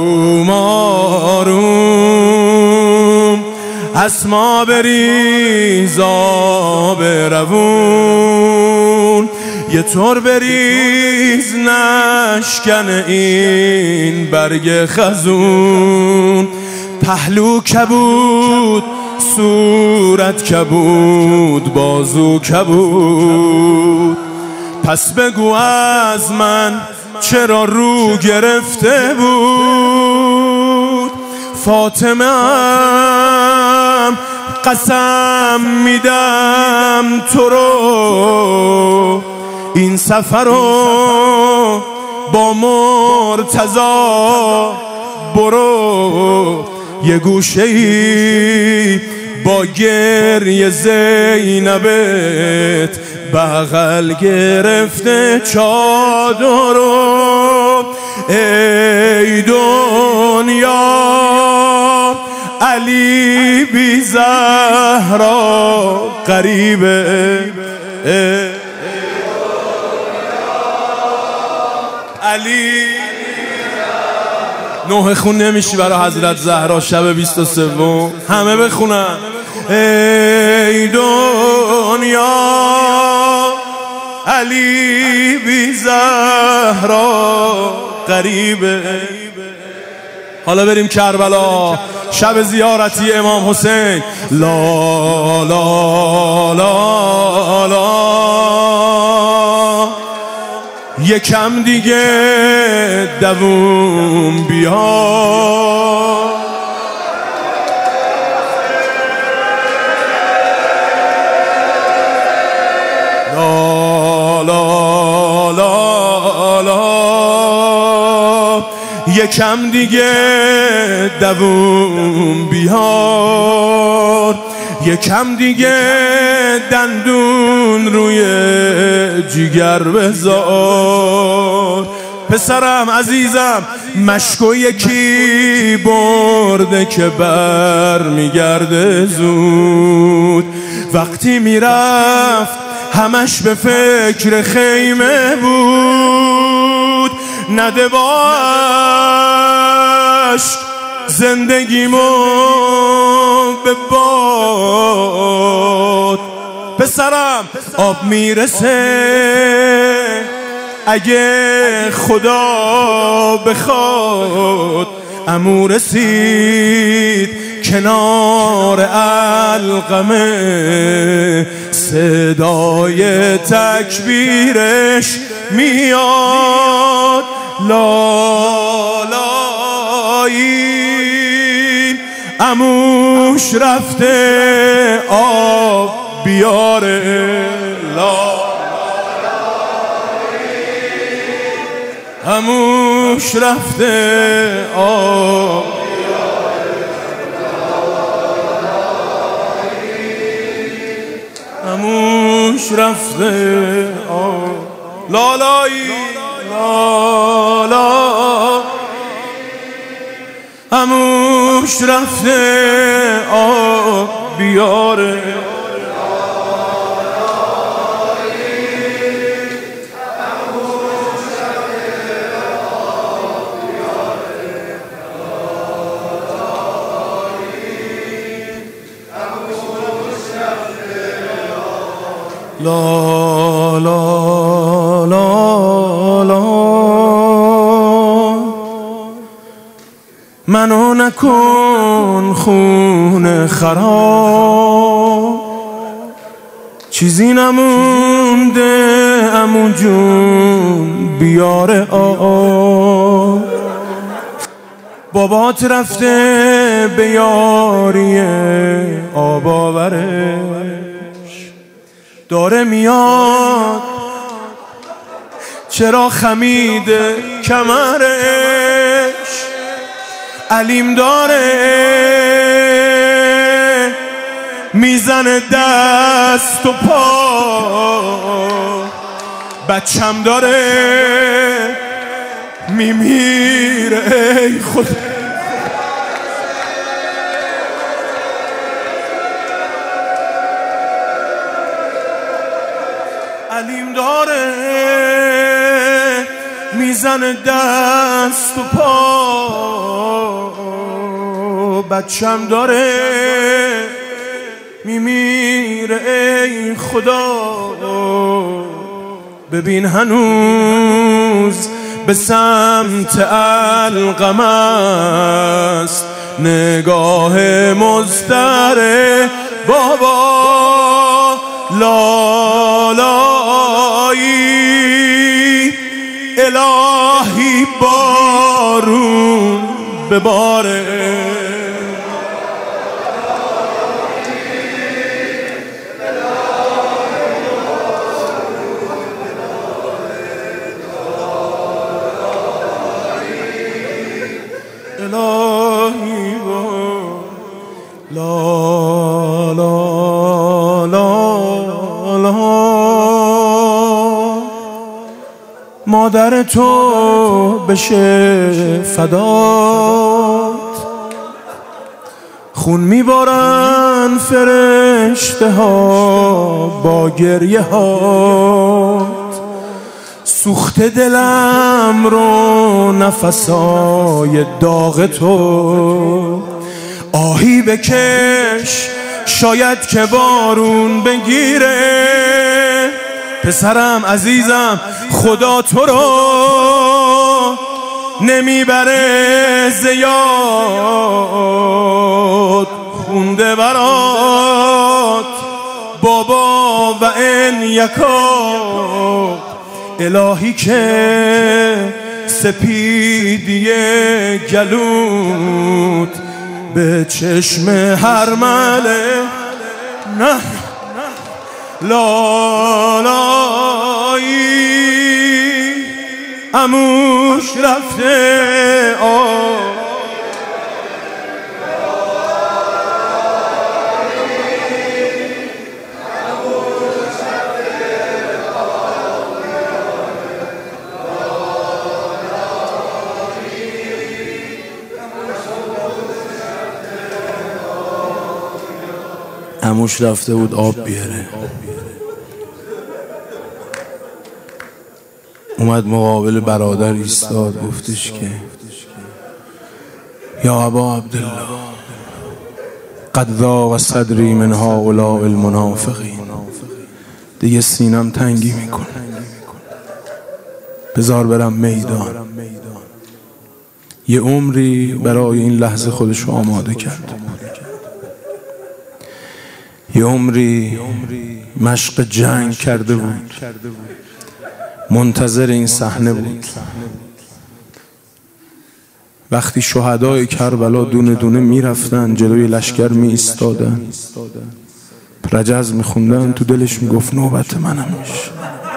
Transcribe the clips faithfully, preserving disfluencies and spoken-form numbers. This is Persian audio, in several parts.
آروم آروم از ما بریز آب روون، یه طور بریز نشکن این برگ خزون. پهلو کبود صورت کبود بازو کبود، پس بگو از من چرا رو گرفته بود. فاطمه ام قسم میدم تو رو این سفر رو با مرتضی برو، یه گوشه‌ای با گریه زینبت بغل گرفته چادرو. ای دنیا علی بی زهرا غریبه، علی نوحه خون نمیشی برای حضرت زهرا شب بیست و سوم، همه بخونن. ای دنیا علی بی زهرا غریبه. حالا بریم کربلا شب زیارتی امام حسین. لا لا لا لا یکم دیگه دووم بیا، لا لا لا لا یکم دیگه دووم بیار، یکم دیگه دندون روی جیگر بذار. پسرم عزیزم مشکو یکی برده که بر میگرده زود، وقتی میرفت همش به فکر خیمه بود. نده با عشق زندگیمو به باد. پسرم آب میرسه اگه خدا بخواد، عمو رسید کنار علقمه صدای تکبیرش میاد. لالایی عموش رفته آب بیاره، عموش رفته آب عموش رفته آب. لالایی لالا عموش رفته آب بیاره، لا لا لا لا منو نکن خون خراب، چیزی نمونده عمو جون بیاره آب. بابات رفته به یاری آب آورش، داره میاد چرا خمیده کمرش، علیم داره میزنه دست و پا، بچم داره میمیره ای خدا. علیم داره میزنه دست و پا، بچم داره میمیره ای خدا، ببین هنوز به سمت القم است نگاه مضطرب بابا لالایی الهی بارون بباره. الهی بارون لا لا لا لا مادر تو بشه فدات، خون میبارن فرشته ها با گریه هات، سوخته دلم رو نفسای داغ تو، آهی بکش شاید که بارون بگیره. پسرم عزیزم خدا تو رو نمیبره زیاد، خونده برات بابا و این یکا الهی که سپیدی گلوت به چشم هر مله نه لالایی عموش رفته آه عموش رفته بود آب بیاره، اومد مقابل برادر ایستاد، گفتش که یا ابا عبدالله قد ضاق صدری من هؤلاء المنافقین، دیگه سینم تنگی میکنه، بذار برم میدان. یه عمری برای این لحظه خودشو آماده کرد، یه عمری مشق جنگ کرده بود، منتظر این صحنه بود. وقتی شهدای کربلا دونه دونه می رفتن جلوی لشکر می ایستادن، رجز می خوندن، تو دلش می گفت نوبت منم میشه.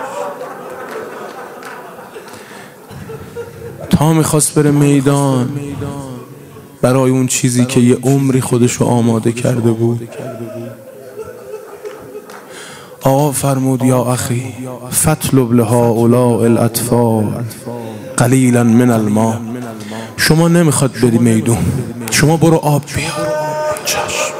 تا می خواست بره میدان برای اون چیزی که یه عمری خودشو آماده کرده بود، آقا فرمود یا اخی فاطلب لهؤلاء الاطفال قلیلا من الماء، شما نمیخواد بدی میدون، شما برو آب بیار. چشم.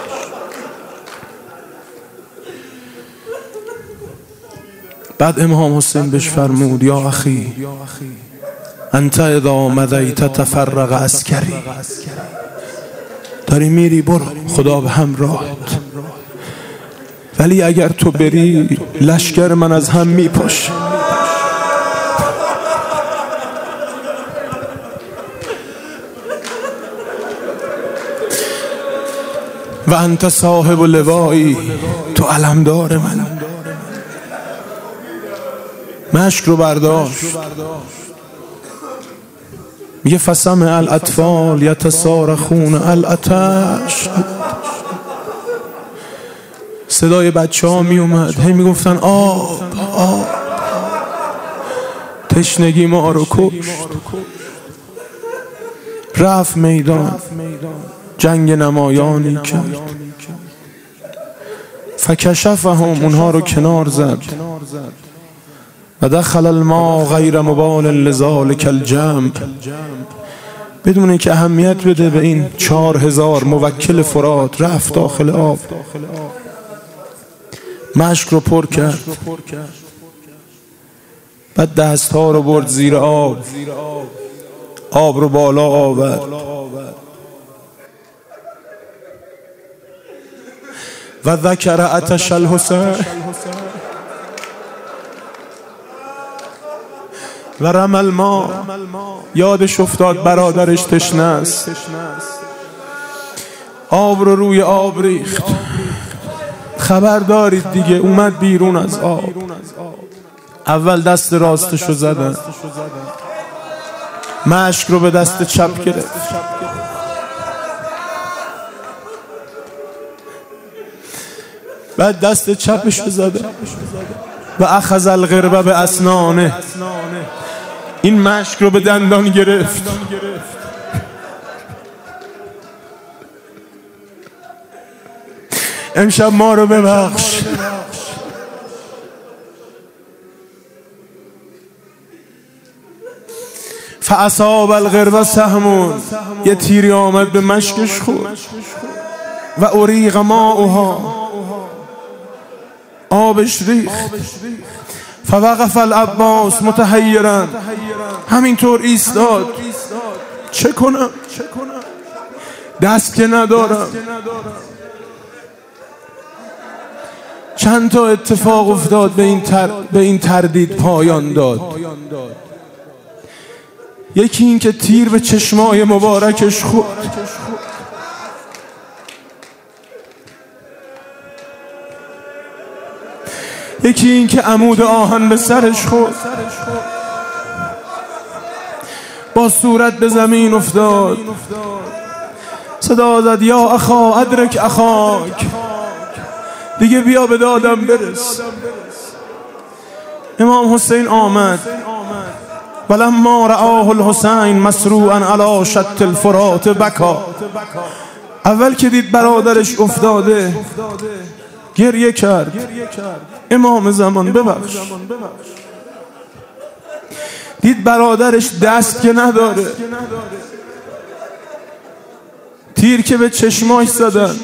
بعد امام حسین بهش فرمود یا اخی انت اذا مضیت تفرق عسکری، داری میری برو خدا به همراهت، ولی اگر تو بری لشکر من از هم میپاشه. و انت صاحب لوایی، تو علمدار من. مشک رو برداشت، میگه فسمع الاطفال یتصارخون الاتش، صدای بچه ها می اومد، هی می گفتن آب آب، تشنگی ما رو کشت. رفت میدان، جنگ نمایانی کرد، فکشفهم، اونها رو کنار زد، و دخل الماء غیر مبال لذالک الجمع، بدون اینکه اهمیت بده به این چهار هزار موکل فرات، رفت داخل آب، مشک رو پر کرد، بعد دست ها رو برد زیر آب، آب رو بالا آورد، و ذکر عطش الحسین و رمى الماء، یادش افتاد برادرش تشنه است، آب رو روی آب ریخت. خبر دارید دیگه، اومد بیرون از آب. اول دست راستشو زدن، مشک رو به دست چپ گرفت، بعد دست چپشو زدن و اخذ القربه به اسنانه، این مشک رو به دندان گرفت. امشب ما رو ببخش. فاصاب القربه سهم، یه تیری آمد به مشکش خورد. و اریق ماؤها، آبش ریخت. فوقف العباس متحیرا، همینطور ایستاد. چه کنم؟ دست که ندارم. چند تا اتفاق افتاد به این, تر... به این تردید پایان داد. یکی این که تیر به چشمای مبارکش خورد، یکی این که عمود آهن به سرش خورد، با صورت به زمین افتاد. صدا زد یا اخا ادرک اخاک، دیگه بیا به دادم برس. امام حسین آمد. ولما رآه الحسین مسروعا علی شط الفرات بکا، اول که دید برادرش افتاده گریه کرد. امام زمان ببخش. دید برادرش دست که نداره، تیر که به چشماش زدن.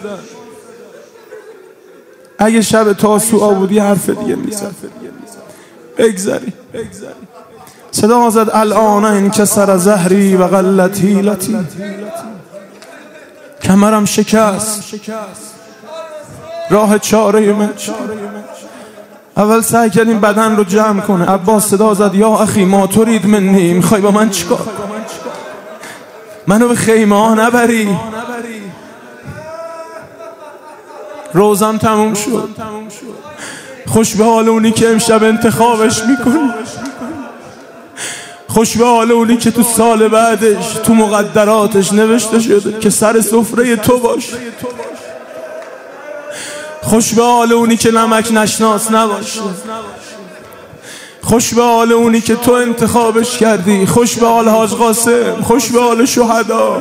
اگه شب تاسوعا بودی حرف دیگه میزد. بگذاری. صدا زد الان انکسر ظهری و قلت حیلتی، کمرم شکست، راه چاره من. اول سعی کردیم بدن رو جمع کنه. عباس صدا زد یا اخی ما ترید منی، میخوای با من چیکار؟ منو به خیمه ها نبری. روزم تموم شد. خوش به حال اونی که امشب انتخابش میکنی، خوش به حال اونی که تو سال بعدش تو مقدراتش نوشته شده که سر سفره تو باشه. خوش به حال اونی که نمک نشناس نباشه. خوش به حال اونی که تو انتخابش کردی. خوش به حال حاج قاسم. خوش به حال شهدا.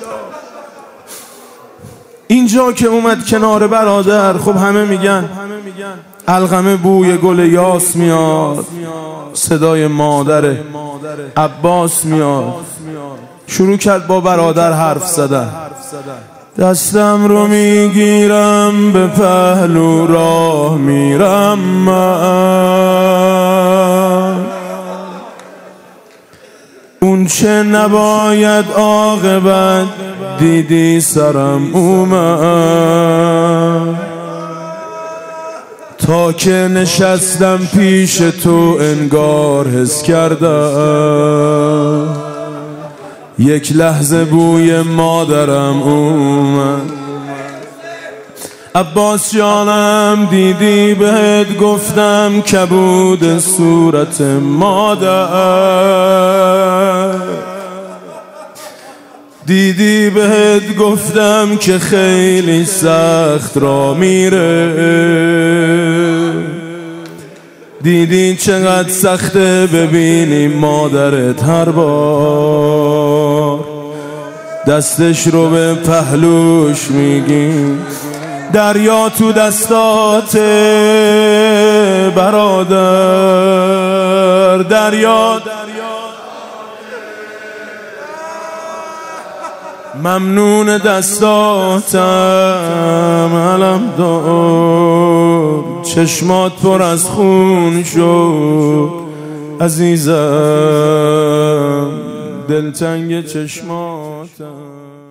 اینجا که اومد کنار برادر، خب همه میگن القمه بوی گل یاس میاد، صدای مادر عباس میاد. شروع کرد با برادر حرف زدن. دستم رو میگیرم به پهلو راه میرم من، اون چه نباید عاقبت دیدی سرم اومد. تا که نشستم پیش تو انگار حس کردم یک لحظه بوی مادرم اومد. عباس جانم دیدی بهت گفتم کبود صورت مادر، دیدی بهت گفتم که خیلی سخت را میره، دیدی چقدر سخته ببینی مادرت هر بار دستش رو به پهلوش میگی. دریا تو دستات برادر، دریا ممنون دستاتم علم دار، چشمات پر از خون شد عزیزم، دلتنگ چشماتم.